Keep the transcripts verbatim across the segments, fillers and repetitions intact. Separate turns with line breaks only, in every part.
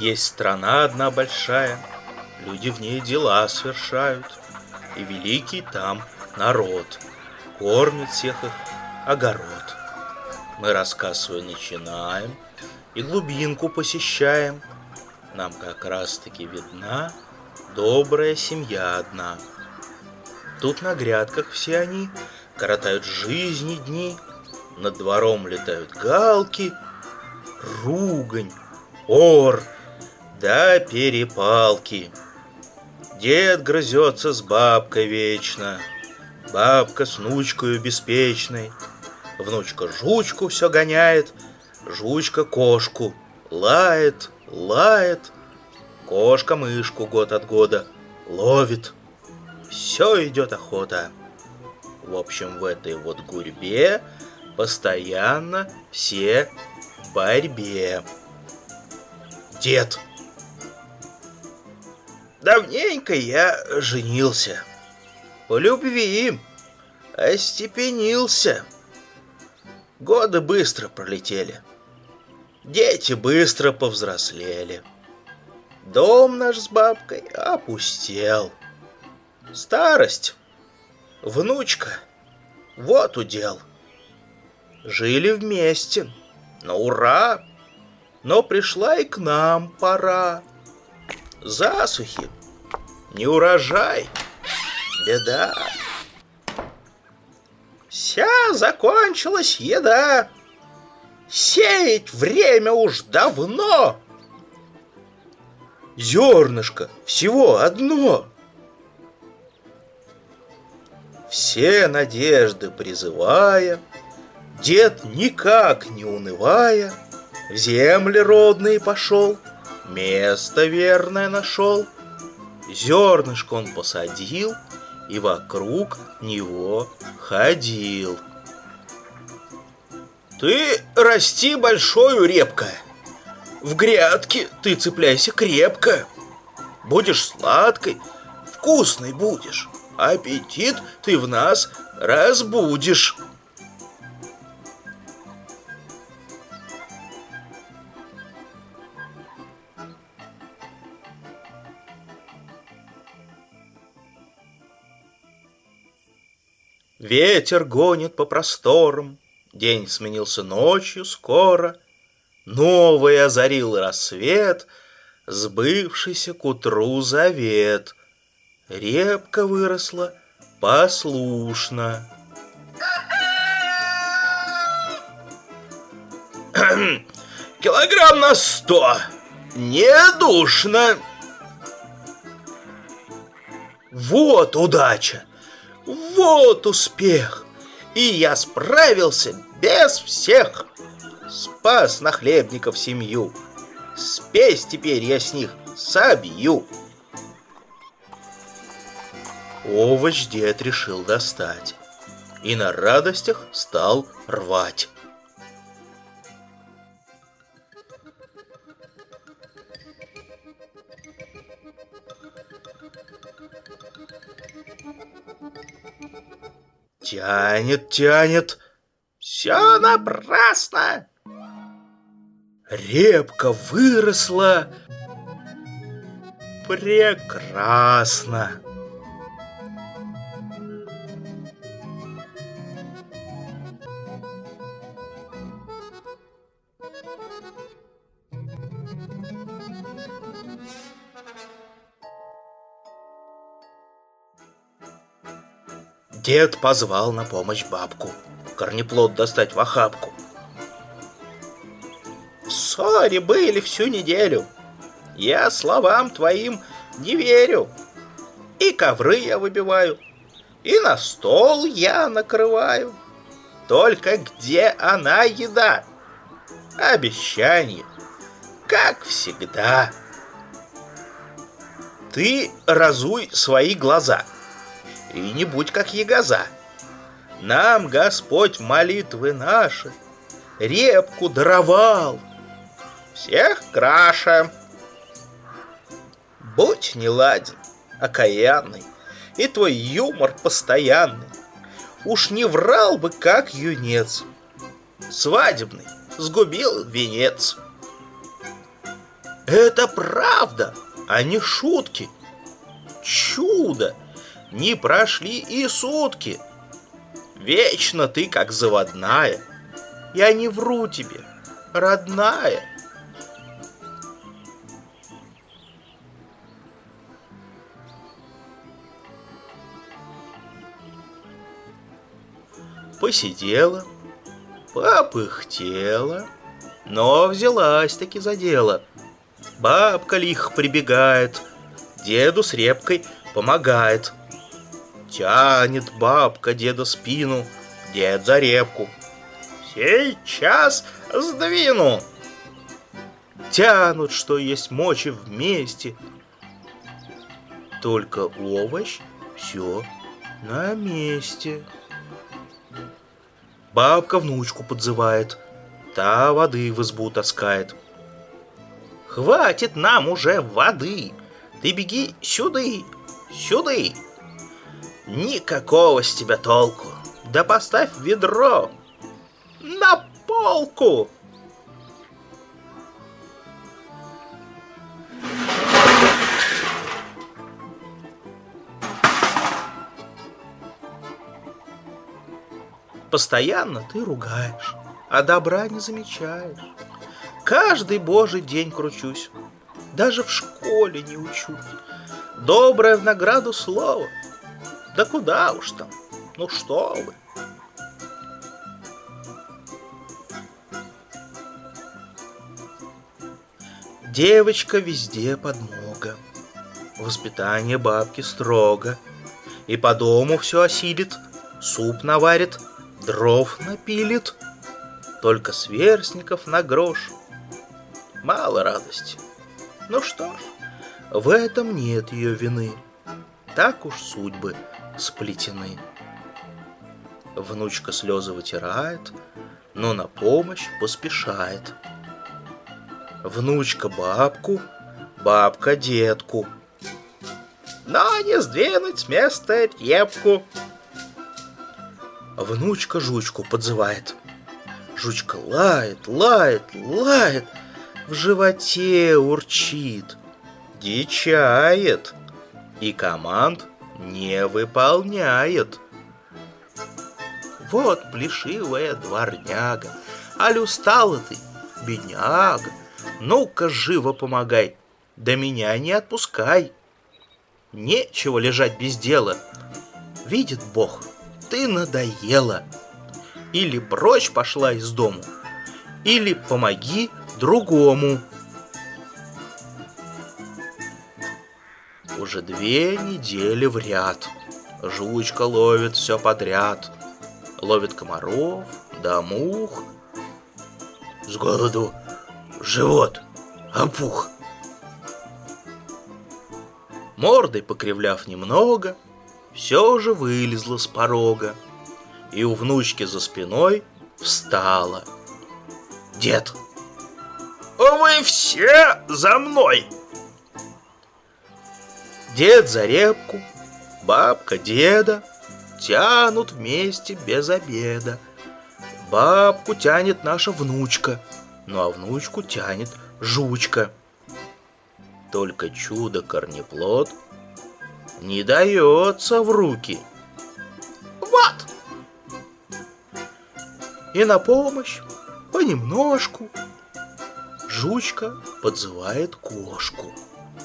Есть страна одна большая, люди в ней дела совершают, и великий там народ, кормит всех их огород. Мы рассказ свой начинаем и глубинку посещаем. Нам как раз-таки видна добрая семья одна. Тут на грядках все они коротают жизни дни, над двором летают галки, ругань, ор, да перепалки. Дед грызется с бабкой вечно, бабка с внучкою беспечной. Внучка жучку все гоняет, жучка кошку лает, лает. Кошка мышку год от года ловит. Все идет охота. В общем, в этой вот гурьбе постоянно все в борьбе. Дед: давненько я женился, по любви остепенился. Годы быстро пролетели, дети быстро повзрослели. Дом наш с бабкой опустел. Старость, внучка, вот удел. Жили вместе, на ура, но пришла и к нам пора. Засухи, неурожай, беда. Вся закончилась еда, сеять время уж давно. Зернышко всего одно. Все надежды призывая, дед, никак не унывая, в земли родные пошел, место верное нашел. Зернышко он посадил и вокруг него ходил. Ты расти большою, репка, в грядке ты цепляйся крепко. Будешь сладкой, вкусной будешь, аппетит ты в нас разбудишь. Ветер гонит по просторам, день сменился ночью скоро. Новый озарил рассвет, сбывшийся к утру завет. Репка выросла послушно. Килограмм на сто, не душно. Вот удача, вот успех, и я справился без всех. Спас нахлебников семью, спесь теперь я с них собью. Овощ дед решил достать и на радостях стал рвать. Тянет, тянет, все напрасно. Репка выросла прекрасно. Дед позвал на помощь бабку, корнеплод достать в охапку. В ссоре были всю неделю, я словам твоим не верю. И ковры я выбиваю, и на стол я накрываю. Только где она еда? Обещание, как всегда. Ты разуй свои глаза и не будь как ягоза. Нам Господь молитвы наши репку даровал, всех краше. Будь неладен, окаянный, и твой юмор постоянный. Уж не врал бы, как юнец, свадебный сгубил венец. Это правда, а не шутки. Чудо! Не прошли и сутки. Вечно ты как заводная. Я не вру тебе, родная. Посидела, попыхтела, но взялась-таки за дело. Бабка лихо прибегает, деду с репкой помогает. Тянет бабка деда спину, дед за репку. Сейчас сдвину. Тянут, что есть мочи вместе. Только овощ все на месте. Бабка внучку подзывает, та воды в избу таскает. Хватит нам уже воды, ты беги сюды, сюды. Никакого с тебя толку, да поставь ведро на полку. Постоянно ты ругаешь, а добра не замечаешь. Каждый божий день кручусь, даже в школе не учусь. Доброе в награду слово. Да куда уж там, ну что вы. Девочка везде подмога, воспитание бабки строго. И по дому все осилит, суп наварит, дров напилит. Только сверстников на грош мало радости. Ну что ж, в этом нет ее вины. Так уж судьбы сплетены. Внучка слезы вытирает, но на помощь поспешает. Внучка бабку, бабка детку, но не сдвинуть с места репку. Внучка жучку подзывает. Жучка лает, лает, лает, в животе урчит, дичает и команд не выполняет. Вот плешивая дворняга, аль устала ты, бедняга, ну-ка живо помогай, да меня не отпускай. Нечего лежать без дела, видит Бог, ты надоела. Или прочь пошла из дому, или помоги другому. Уже две недели в ряд жучка ловит все подряд. Ловит комаров да мух. С голоду живот опух. Мордой покривляв немного, все же вылезла с порога. И у внучки за спиной встала. Дед: вы все за мной! Дед за репку, бабка деда тянут вместе без обеда. Бабку тянет наша внучка, ну а внучку тянет жучка. Только чудо-корнеплод не дается в руки. Вот! И на помощь понемножку жучка подзывает кошку.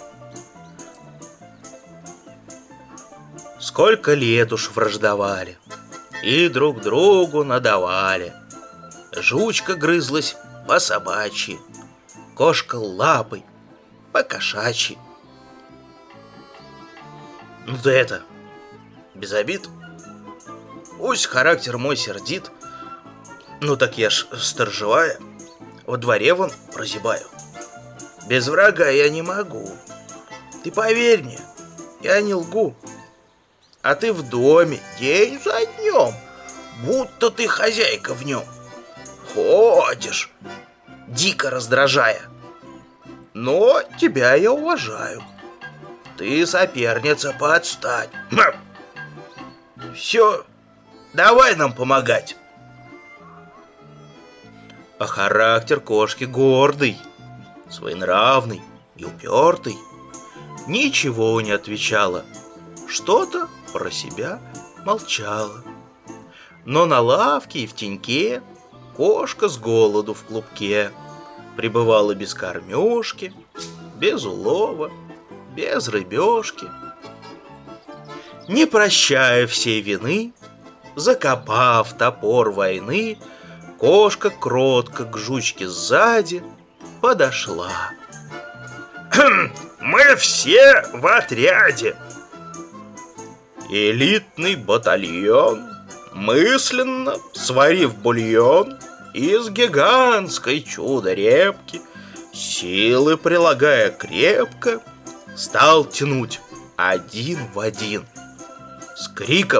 Сколько лет уж враждовали и друг другу надавали. Жучка грызлась по собачьи, кошка лапой по кошачьи. Ну да это, без обид. Пусть характер мой сердит, ну так я ж сторожевая, во дворе вон прозябаю. Без врага я не могу. Ты поверь мне, я не лгу. А ты в доме день за днем, будто ты хозяйка в нем. Ходишь, дико раздражая. Но тебя я уважаю. Ты соперница подстать. Все, давай нам помогать. А характер кошки гордый. своенравный и упертый, ничего не отвечала, что-то про себя молчала. Но на лавке и в теньке кошка с голоду в клубке пребывала без кормежки, без улова, без рыбешки. Не прощая всей вины, закопав топор войны, кошка кротко к жучке сзади подошла. «Мы все в отряде!» Элитный батальон, мысленно сварив бульон из гигантской чудо-репки, силы прилагая крепко, стал тянуть один в один с криком: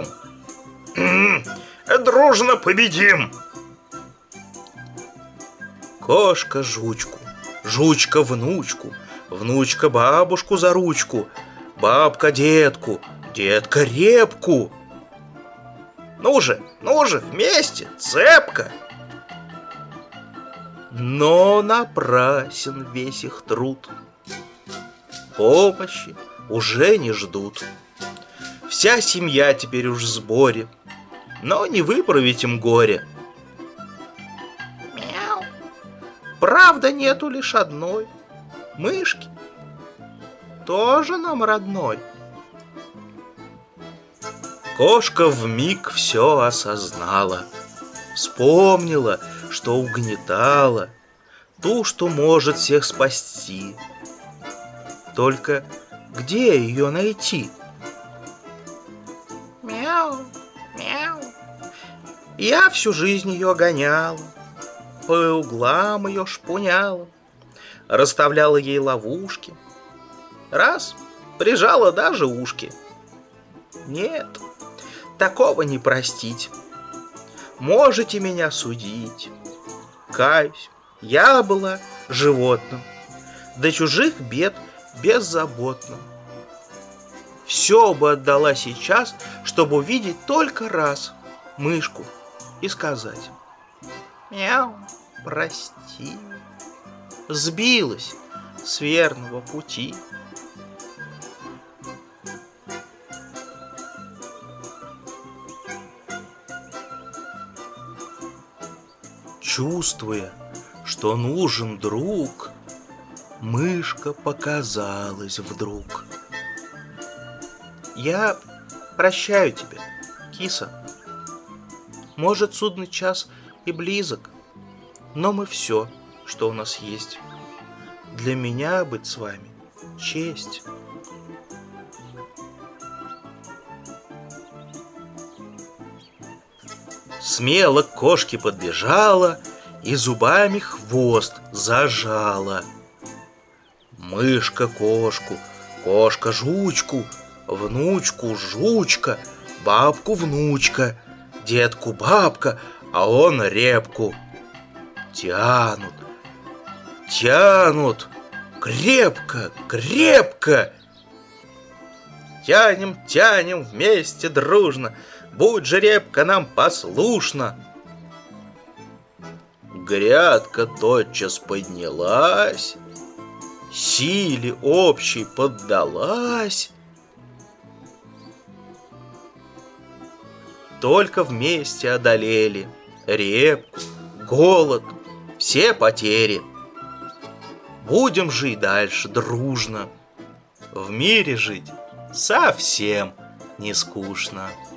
«Дружно победим!» Кошка жучку, жучка внучку, внучка бабушку за ручку, бабка детку, детка репку. Ну же, ну же, вместе, цепко! Но напрасен весь их труд. Помощи уже не ждут. Вся семья теперь уж в сборе, но не выправить им горе. Мяу. Правда, нету лишь одной мышки, тоже нам родной. Кошка вмиг все осознала, вспомнила, что угнетала, ту, что может всех спасти. Только где ее найти? Мяу, мяу. Я всю жизнь ее гоняла, по углам ее шпуняла, расставляла ей ловушки, раз прижала даже ушки. Нет, такого не простить. Можете меня судить. Каюсь, я была животным, до чужих бед беззаботным. Все бы отдала сейчас, чтобы увидеть только раз мышку и сказать: мяу, прости, сбилась с верного пути. Чувствуя, что нужен друг, мышка показалась вдруг. Я прощаю тебя, киса. Может, судный час и близок, но мы все, что у нас есть. Для меня быть с вами честь. Смело к кошке подбежала и зубами хвост зажала. Мышка кошку, кошка жучку, внучку жучка, бабку внучка, детку бабка, а он репку. Тянут, тянут, крепко, крепко. Тянем, тянем вместе дружно, будь же репка нам послушна. Грядка тотчас поднялась, силе общей поддалась. Только вместе одолели репку, голод, все потери. Будем жить дальше дружно, в мире жить совсем не скучно.